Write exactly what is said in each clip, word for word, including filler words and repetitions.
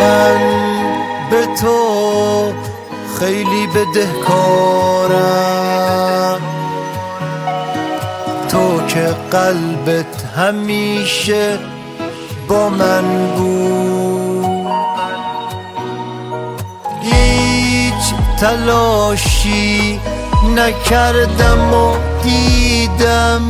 من به تو خیلی بدهکارم، تو که قلبت همیشه با من بود، هیچ تلاشی نکردم و دیدم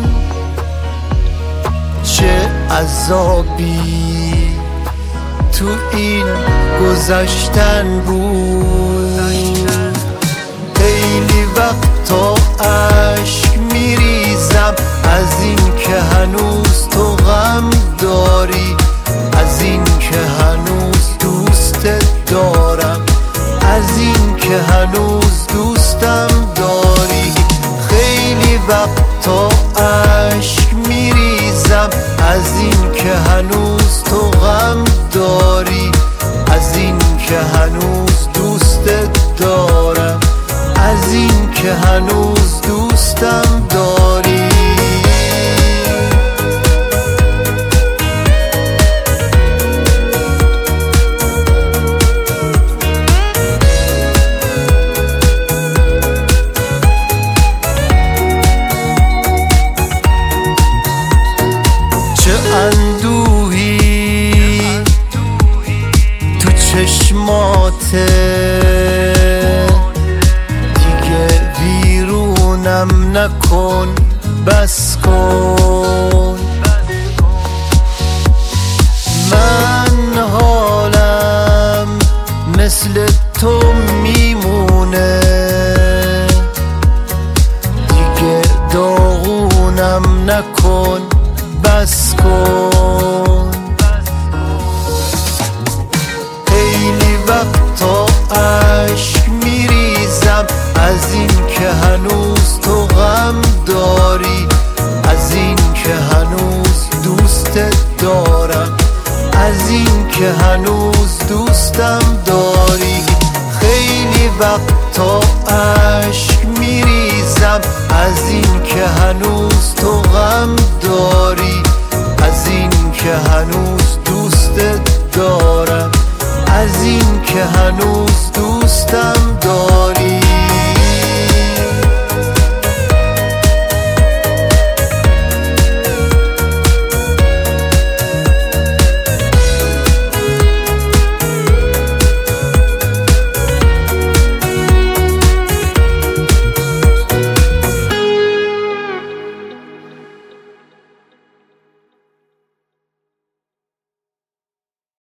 چه عذابی تو این گذشتن بود. خیلی وقتا اشک میریزم از این که هنوز تو غم داری، از این که هنوز دوستت دارم، از این که هنوز دوستم داری. خیلی وقتا اشک میریزم از این که هنوز تو غم داری، از این که هنوز دوستت دارم، از این که هنوز دوستم داری. چه اندوهی تو چشماته، دیگه ویرونم نکن، بس کن. من حالم مثل تو میمونه، دیگه داغونم نکن، بس کن. خیلی وقتا اشک میریزم از این که هنوز تو غم داری، از این که هنوز دوستت دارم، از این که هنوز دوستم داری. خیلی وقتا اشک میریزم از این که هنوز تو غم داری، از این که هنوز دوستت دارم، از این که هنوز